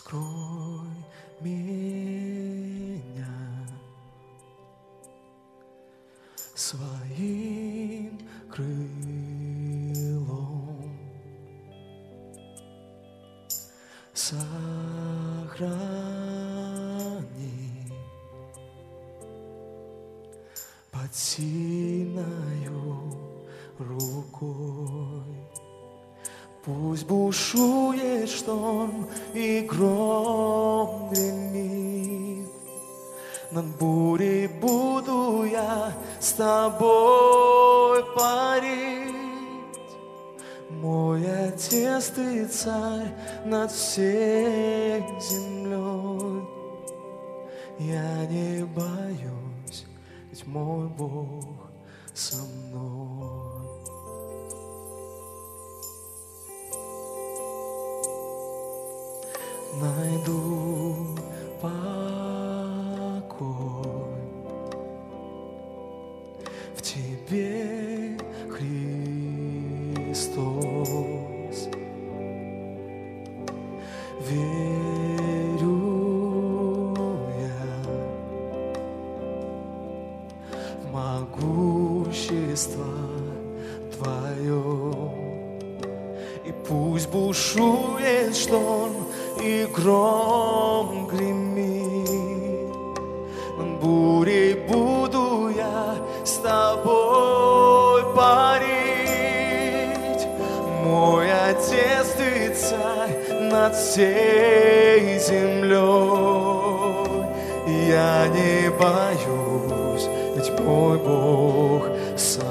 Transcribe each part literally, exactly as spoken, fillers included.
Скрой меня своим крылом, сохрани под сильною рукой. Пусть бушует шторм и гром гремит, над бурей буду я с тобой парить. Мой Отец, Ты царь над всей землей. Я не боюсь, ведь мой Бог со мной. Найду покой в Тебе, Христос. Верю я в могущество Твое, и пусть бушует шторм и гром гремит, над бурей буду я с тобой парить. Мой Отец, Ты царь над всей землей. Я не боюсь, ведь мой Бог со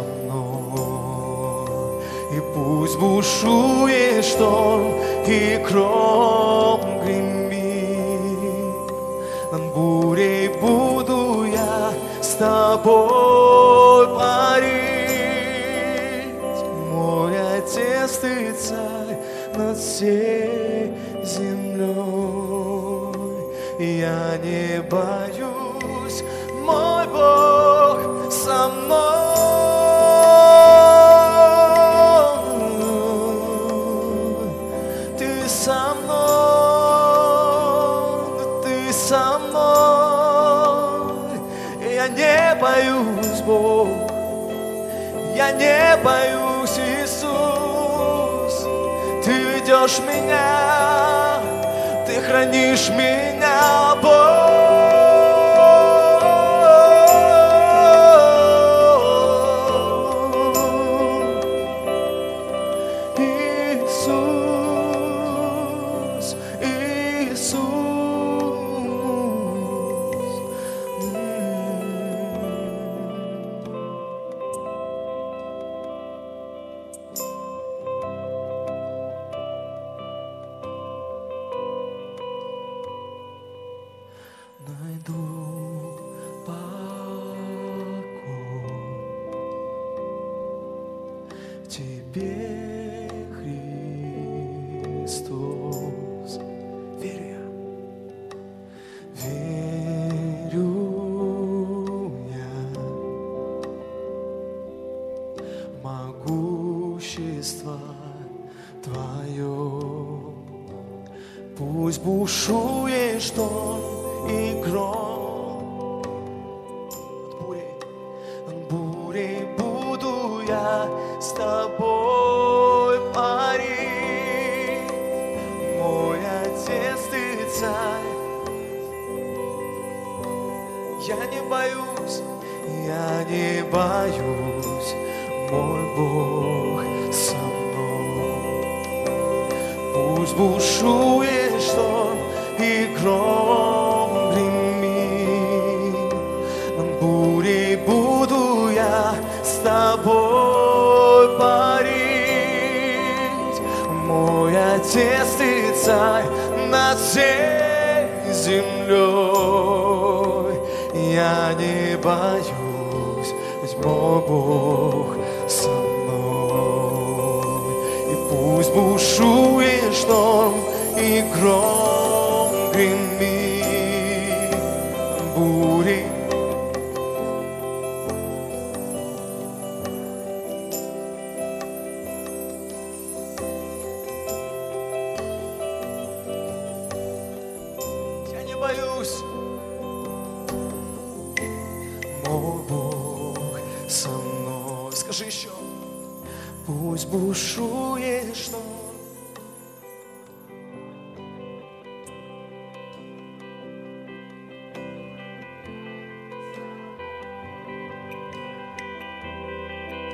мной. И пусть бушует шторм и гром гремит, над бурей буду я с тобой парить. Мой Отец, Ты царь над всей землей. Я не боюсь, мой Бог со мной. Со мной, Ты со мной. Я не боюсь, Бог, я не боюсь, Иисус. Ты ведешь меня, Ты хранишь меня, Бог. Найду покой в Тебе, Христос. Верю я, верю я в могущество Твое. Пусть бушует шторм и гром, над бурей, над бурей буду я с тобой парить. Мой Отец, Ты царь. Я не боюсь, я не боюсь, мой Бог со мной. Пусть бушует шторм и гром гремит, над бурей буду я с тобой парить. Мой Отец, Ты царь над всей землей. Я не боюсь, ведь мой Бог со мной. И пусть бушует шторм и гром гремит, бури. боюсь. Мой Бог со мной. Скажи еще. Пусть бушует шторм,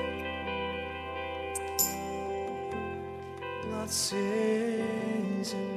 над всей землей.